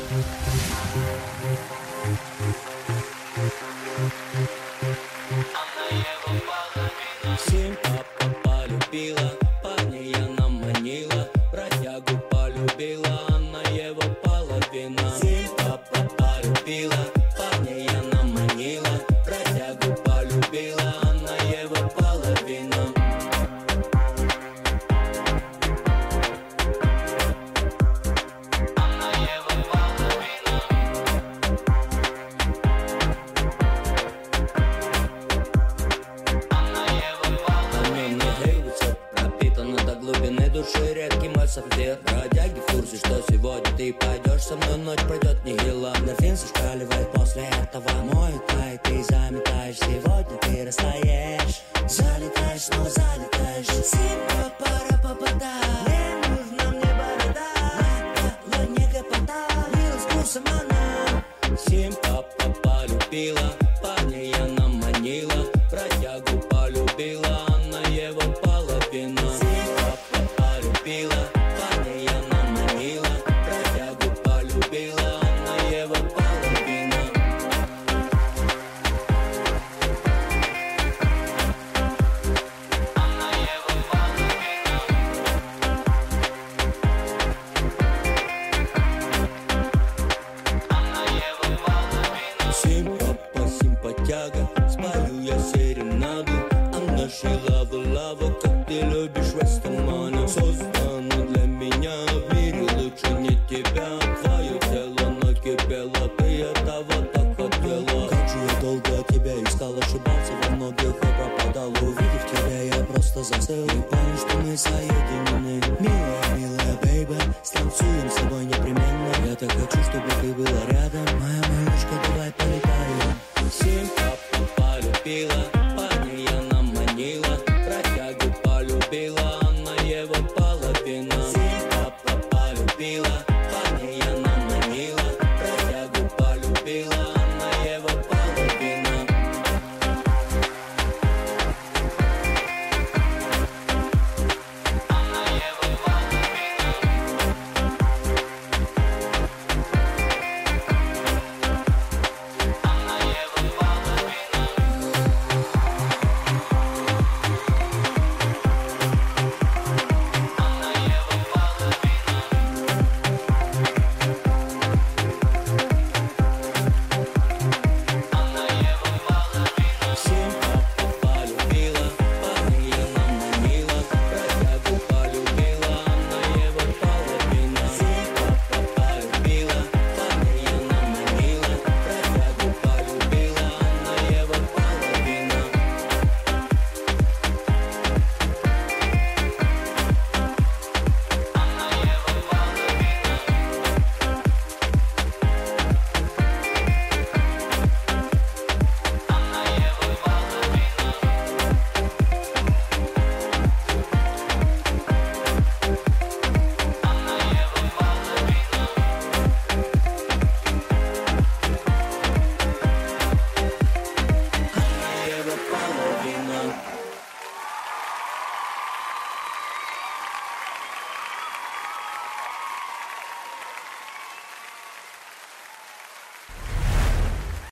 Семь папа полюбила, парня она манила, бродягу полюбила, она его половина. Семь папа полюбила, парня она манила, бродягу полюбила, она его половина. Она его половина. Пропитана до глубины души редким вальсом где бродяги в курсе, что сегодня ты пойдешь со мной, ночь пройдет нехило. Эндорфин зашкаливает после этого, мой тай, ты заметаешь, сегодня ты растаешь. Залетаешь, снова залетаешь. Симпа пара попада, не нужна мне борода, накала не гопота, лила с курсом она. Симпа полюбила, парня она манила, бродягу полюбила, она его половина. Симпа полюбила, парня она манила, бродягу полюбила, она его половина. Она его половина. Она его половина. Симпа, симпатяга, спою я серенаду, а нашей лава, как ты любишь Растамана. Создана для меня, в мире лучше не тебя. Твое тело накипело, ты этого так хотела. Как же я долго тебя искал, ошибался во многих и пропадал. Увидев тебя, я просто застыл и понял, что мы соединены. Милая, милая, бейби, станцуем с тобой непременно. Я так хочу, чтобы ты была рядом, моя малышка, давай полетаем. Семь папа полюбила, парня она манила, бродягу полюбила, она его половина. Семь папа полюбила, парня она